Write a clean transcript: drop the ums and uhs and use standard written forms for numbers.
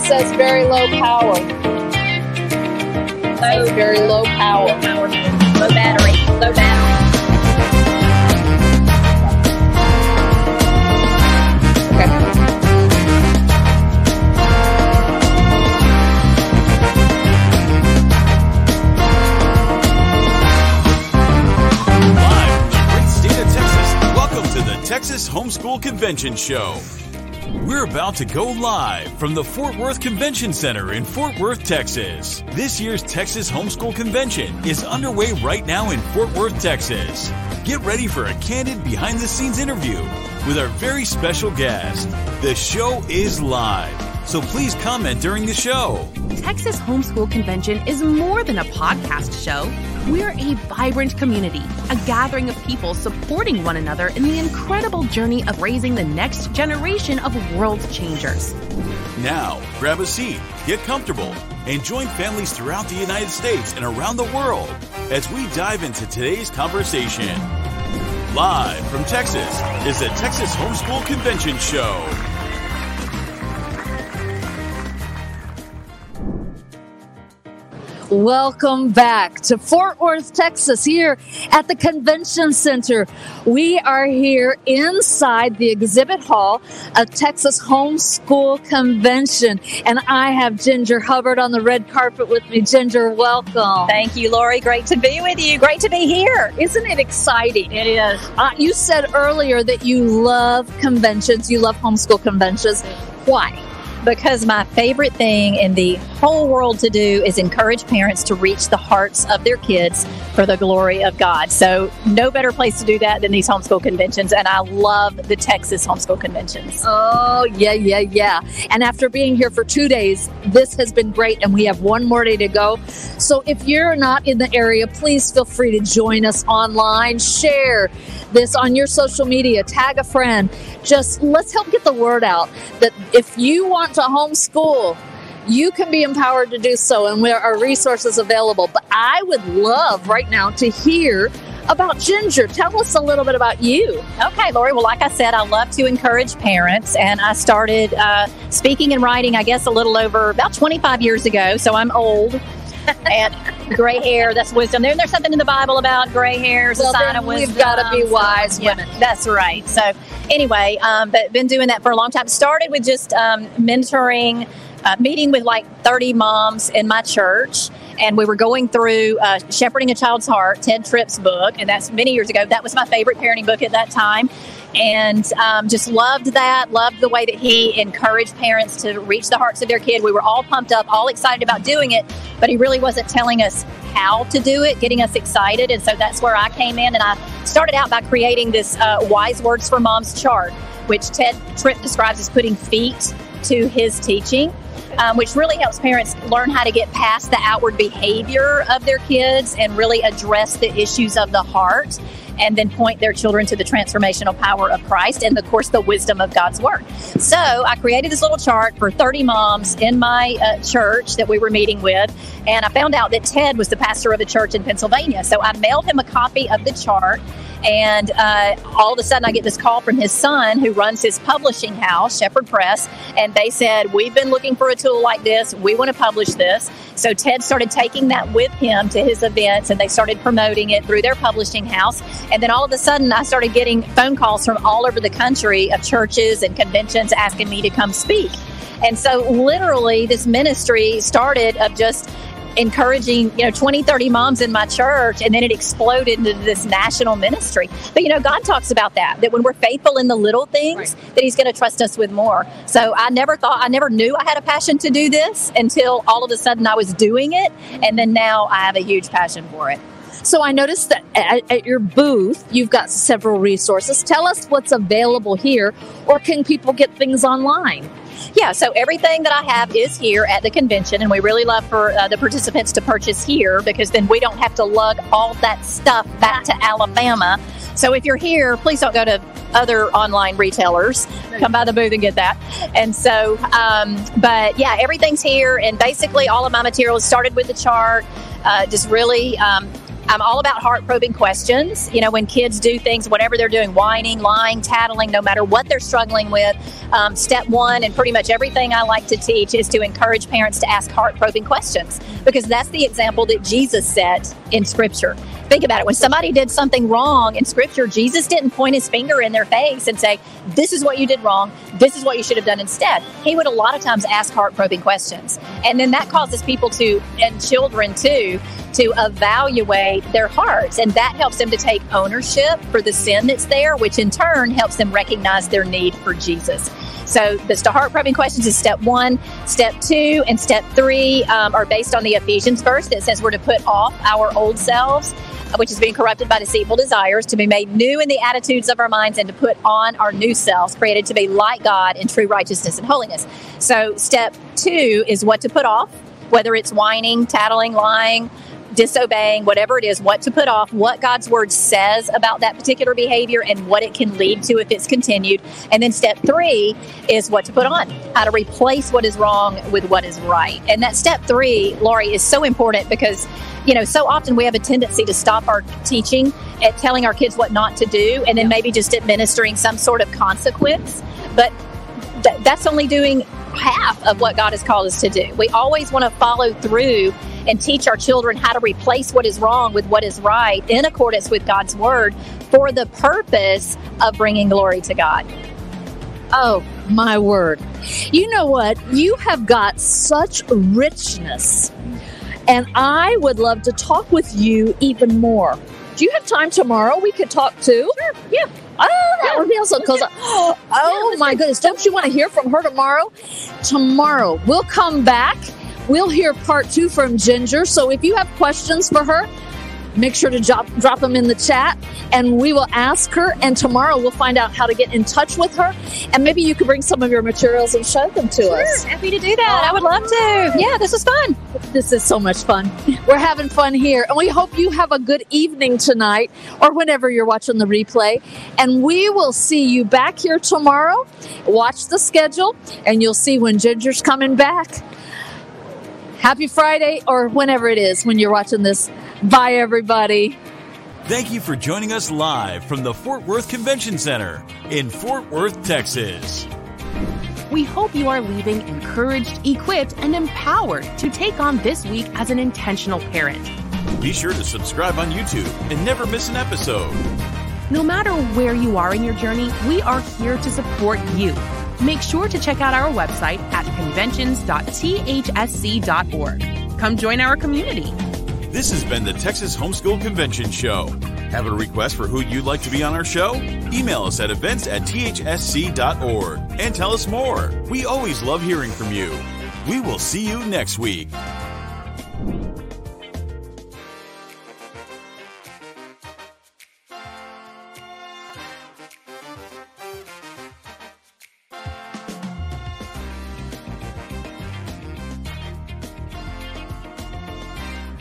says very low power. Says very low power. Low battery. Low battery. Okay. To the Texas Homeschool Convention Show. We're about to go live from the Fort Worth Convention Center in Fort Worth, Texas. This year's Texas Homeschool Convention is underway right now in Fort Worth, Texas. Get ready for a candid behind-the-scenes interview with our very special guest. The show is live, so please comment during the show. Texas Homeschool Convention is more than a podcast show. We're a vibrant community, a gathering of people supporting one another in the incredible journey of raising the next generation of world changers. Now, grab a seat, get comfortable, and join families throughout the United States and around the world as we dive into today's conversation. Live from Texas is the Texas Homeschool Convention Show. Welcome back to Fort Worth, Texas, here at the Convention Center. We are here inside the exhibit hall of Texas Homeschool Convention, and I have Ginger Hubbard on the red carpet with me. Ginger, welcome. Thank you, Lori. Great to be with you. Great to be here. Isn't it exciting? It is. You said earlier that you love conventions. You love homeschool conventions. Why? Because my favorite thing in the whole world to do is encourage parents to reach the hearts of their kids for the glory of God. So no better place to do that than these homeschool conventions, and I love the Texas homeschool conventions. Oh, yeah. And after being here for 2 days, this has been great, and we have one more day to go. So if you're not in the area, please feel free to join us online. Share this on your social media. Tag a friend. Just let's help get the word out that if you want to homeschool, you can be empowered to do so, and there are resources available. But I would love right now to hear about Ginger. Tell us a little bit about you. Okay, Lori. Well, like I said, I love to encourage parents, and I started speaking and writing, I guess, a little over about 25 years ago. So I'm old. And gray hair, that's wisdom. There's something in the Bible about gray hair is a sign of wisdom. We've got to be wise women. Yeah, that's right. So anyway, but been doing that for a long time. Started with just mentoring, meeting with like 30 moms in my church. And we were going through Shepherding a Child's Heart, Ted Tripp's book. And that's many years ago. That was my favorite parenting book at that time. And just loved that, loved the way that he encouraged parents to reach the hearts of their kid. We were all pumped up, all excited about doing it, but he really wasn't telling us how to do it, getting us excited. And so that's where I came in, and I started out by creating this Wise Words for Moms chart, which Ted Tripp describes as putting feet to his teaching. Which really helps parents learn how to get past the outward behavior of their kids and really address the issues of the heart, and then point their children to the transformational power of Christ and, of course, the wisdom of God's Word. So I created this little chart for 30 moms in my church that we were meeting with, and I found out that Ted was the pastor of a church in Pennsylvania. So I mailed him a copy of the chart, and all of a sudden I get this call from his son who runs his publishing house, Shepherd Press, and they said, we've been looking for a tool like this. We want to publish this. So Ted started taking that with him to his events, and they started promoting it through their publishing house. And then all of a sudden, I started getting phone calls from all over the country of churches and conventions asking me to come speak. And so literally this ministry started of just encouraging, 20, 30 moms in my church, and then it exploded into this national ministry. But, God talks about that when we're faithful in the little things, right, that he's going to trust us with more. So I never knew I had a passion to do this until all of a sudden I was doing it. And then now I have a huge passion for it. So I noticed that at your booth, you've got several resources. Tell us what's available here, or can people get things online? Yeah, so everything that I have is here at the convention, and we really love for the participants to purchase here, because then we don't have to lug all that stuff back to Alabama. So if you're here, please don't go to other online retailers. Come by the booth and get that. And so, but yeah, everything's here, and basically all of my materials started with the chart, just really I'm all about heart-probing questions. You know, when kids do things, whatever they're doing, whining, lying, tattling, no matter what they're struggling with, step one and pretty much everything I like to teach is to encourage parents to ask heart-probing questions, because that's the example that Jesus set in Scripture. Think about it. When somebody did something wrong in Scripture, Jesus didn't point his finger in their face and say, this is what you did wrong. This is what you should have done instead. He would a lot of times ask heart-probing questions. And then that causes people to, and children too, to evaluate their hearts. And that helps them to take ownership for the sin that's there, which in turn helps them recognize their need for Jesus. So the heart-probing questions is step one. Step two and step three are based on the Ephesians verse that says we're to put off our old selves, which is being corrupted by deceitful desires, to be made new in the attitudes of our minds, and to put on our new selves, created to be like God in true righteousness and holiness. So step two is what to put off, whether it's whining, tattling, lying, disobeying, whatever it is, what to put off, what God's word says about that particular behavior and what it can lead to if it's continued. And then step three is what to put on, how to replace what is wrong with what is right. And that step three, Lori, is so important because, you know, so often we have a tendency to stop our teaching at telling our kids what not to do and then maybe just administering some sort of consequence. But that's only doing half of what God has called us to do. We always want to follow through and teach our children how to replace what is wrong with what is right in accordance with God's word for the purpose of bringing glory to God. Oh, my word. You know what? You have got such richness, and I would love to talk with you even more. Do you have time tomorrow? We could talk too. Sure. Yeah. Oh, that would be awesome. Oh, my goodness. Don't you want to hear from her tomorrow? Tomorrow, we'll come back. We'll hear part 2 from Ginger. So if you have questions for her, make sure to drop them in the chat, and we will ask her. And tomorrow we'll find out how to get in touch with her. And maybe you could bring some of your materials and show them to us. Happy to do that. I would love to. Yeah, this was fun. This is so much fun. We're having fun here. And we hope you have a good evening tonight or whenever you're watching the replay. And we will see you back here tomorrow. Watch the schedule, and you'll see when Ginger's coming back. Happy Friday, or whenever it is when you're watching this. Bye, everybody. Thank you for joining us live from the Fort Worth Convention Center in Fort Worth, Texas. We hope you are leaving encouraged, equipped, and empowered to take on this week as an intentional parent. Be sure to subscribe on YouTube and never miss an episode. No matter where you are in your journey, we are here to support you. Make sure to check out our website at conventions.thsc.org. Come join our community. This has been the Texas Homeschool Convention Show. Have a request for who you'd like to be on our show? Email us at events@thsc.org and tell us more. We always love hearing from you. We will see you next week.